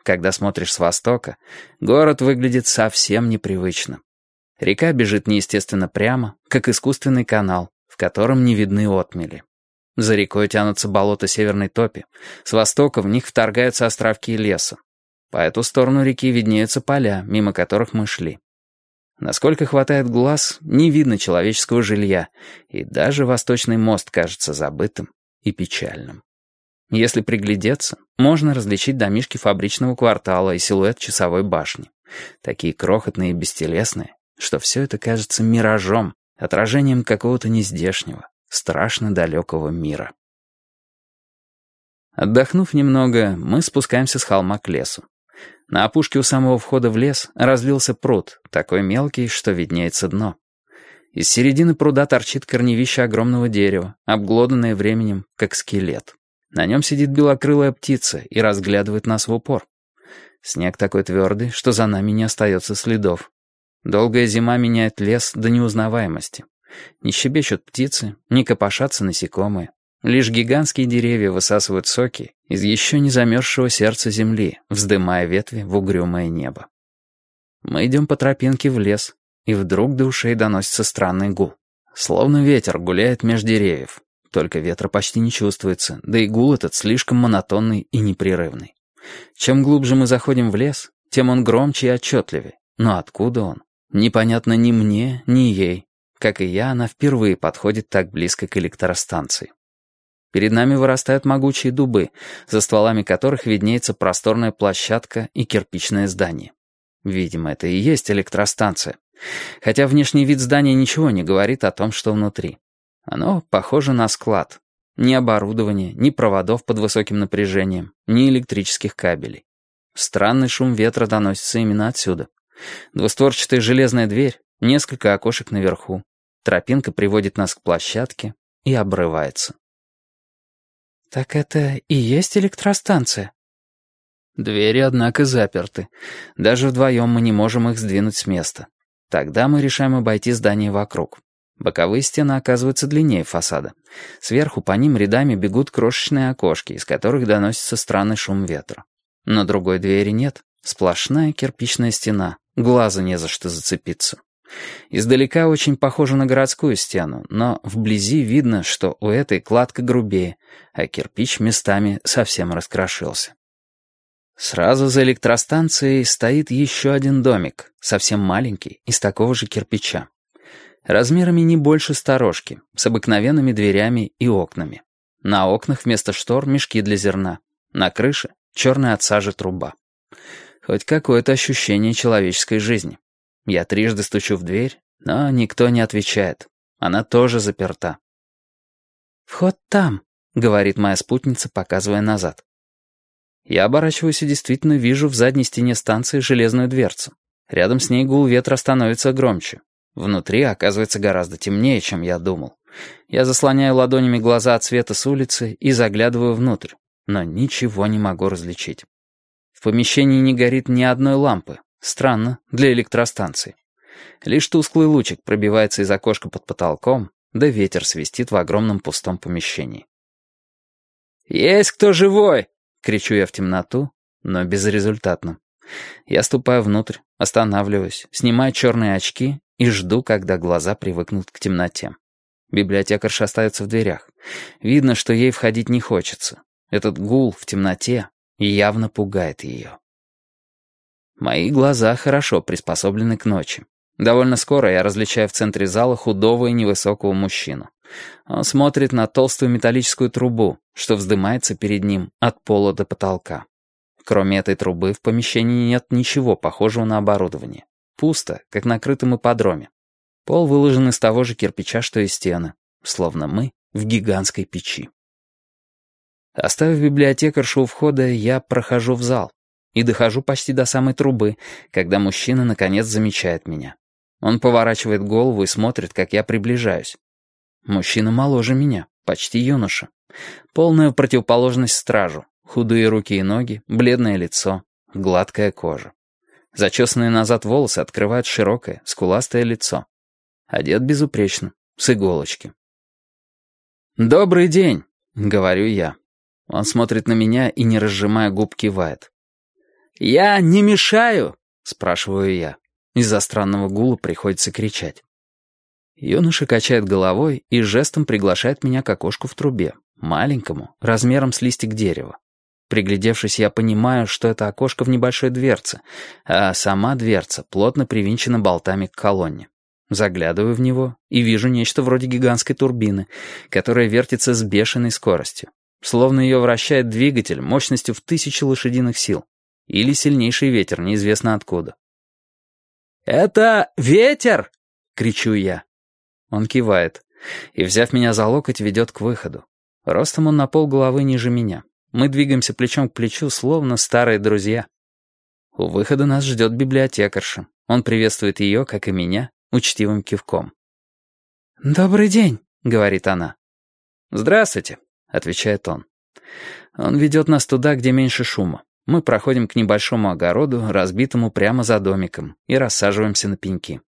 Когда смотришь с востока, город выглядит совсем непривычно. Река бежит неестественно прямо, как искусственный канал, в котором не видны отмели. За рекой тянутся болота Северной Топи. С востока в них вторгаются островки леса. По эту сторону реки виднеются поля, мимо которых мы шли. Насколько хватает глаз, не видно человеческого жилья, и даже восточный мост кажется забытым и печальным. Если приглядеться, можно различить домишки фабричного квартала и силуэт часовой башни. Такие крохотные и бестелесные, что все это кажется миражом, отражением какого-то нездешнего, страшно далекого мира. Отдохнув немного, мы спускаемся с холма к лесу. На опушке у самого входа в лес разлился пруд, такой мелкий, что виднеется дно. Из середины пруда торчит корневище огромного дерева, обглоданное временем, как скелет. На нем сидит белокрылая птица и разглядывает нас в упор. Снег такой твердый, что за нами не остается следов. Долгая зима меняет лес до неузнаваемости. Не щебечут птицы, не копошатся насекомые. Лишь гигантские деревья высасывают соки из еще не замерзшего сердца земли, вздымая ветви в угрюмое небо. Мы идем по тропинке в лес, и вдруг до ушей доносится странный гул. Словно ветер гуляет меж деревьев. Только ветра почти не чувствуется, да и гул этот слишком монотонный и непрерывный. Чем глубже мы заходим в лес, тем он громче и отчетливее. Но откуда он? Непонятно ни мне, ни ей. Как и я, она впервые подходит так близко к электростанции. Перед нами вырастают могучие дубы, за стволами которых виднеется просторная площадка и кирпичное здание. Видимо, это и есть электростанция. Хотя внешний вид здания ничего не говорит о том, что внутри. Оно похоже на склад. Ни оборудования, ни проводов под высоким напряжением, ни электрических кабелей. Странный шум ветра доносится именно отсюда. Двустворчатая железная дверь, несколько окошек наверху. Тропинка приводит нас к площадке и обрывается. «Так это и есть электростанция?» Двери, однако, заперты. Даже вдвоем мы не можем их сдвинуть с места. Тогда мы решаем обойти здание вокруг. Боковые стены оказываются длиннее фасада. Сверху по ним рядами бегут крошечные окошки, из которых доносится странный шум ветра. Но другой двери нет. Сплошная кирпичная стена. Глазу не за что зацепиться. Издалека очень похоже на городскую стену, но вблизи видно, что у этой кладка грубее, а кирпич местами совсем раскрошился. Сразу за электростанцией стоит еще один домик, совсем маленький, из такого же кирпича. Размерами не больше сторожки, с обыкновенными дверями и окнами. На окнах вместо штор мешки для зерна. На крыше черная от сажи труба. Хоть какое-то ощущение человеческой жизни. Я трижды стучу в дверь, но никто не отвечает. Она тоже заперта. «Вход там», — говорит моя спутница, показывая назад. Я оборачиваюсь и действительно вижу в задней стене станции железную дверцу. Рядом с ней гул ветра становится громче. Внутри оказывается гораздо темнее, чем я думал. Я заслоняю ладонями глаза от света с улицы и заглядываю внутрь, но ничего не могу различить. В помещении не горит ни одной лампы. Странно, для электростанции. Лишь тусклый лучик пробивается из окошка под потолком, да ветер свистит в огромном пустом помещении. «Есть кто живой?» — кричу я в темноту, но безрезультатно. Я ступаю внутрь, останавливаюсь, снимаю черные очки и жду, когда глаза привыкнут к темноте. Библиотекарша остается в дверях. Видно, что ей входить не хочется. Этот гул в темноте явно пугает ее. Мои глаза хорошо приспособлены к ночи. Довольно скоро я различаю в центре зала худого и невысокого мужчину. Он смотрит на толстую металлическую трубу, что вздымается перед ним от пола до потолка. Кроме этой трубы в помещении нет ничего похожего на оборудование. Пусто, как на крытом ипподроме. Пол выложен из того же кирпича, что и стены, словно мы в гигантской печи. Оставив библиотекаршу у входа, я прохожу в зал и дохожу почти до самой трубы, когда мужчина наконец замечает меня. Он поворачивает голову и смотрит, как я приближаюсь. Мужчина моложе меня, почти юноша. Полная противоположность стражу. Худые руки и ноги, бледное лицо, гладкая кожа. Зачесанные назад волосы открывают широкое, скуластое лицо. Одет безупречно, с иголочки. «Добрый день», — говорю я. Он смотрит на меня и, не разжимая губ, кивает. «Я не мешаю?» — спрашиваю я. Из-за странного гула приходится кричать. Юноша качает головой и жестом приглашает меня к окошку в трубе, маленькому, размером с листик дерева. Приглядевшись, я понимаю, что это окошко в небольшой дверце, а сама дверца плотно привинчена болтами к колонне. Заглядываю в него и вижу нечто вроде гигантской турбины, которая вертится с бешеной скоростью. Словно ее вращает двигатель мощностью в 1000 лошадиных сил. Или сильнейший ветер, неизвестно откуда. «Это ветер!» — кричу я. Он кивает и, взяв меня за локоть, ведет к выходу. Ростом он на полголовы ниже меня. Мы двигаемся плечом к плечу, словно старые друзья. У выхода нас ждет библиотекарша. Он приветствует ее, как и меня, учтивым кивком. «Добрый день», — говорит она. «Здравствуйте», — отвечает он. Он ведет нас туда, где меньше шума. Мы проходим к небольшому огороду, разбитому прямо за домиком, и рассаживаемся на пеньки.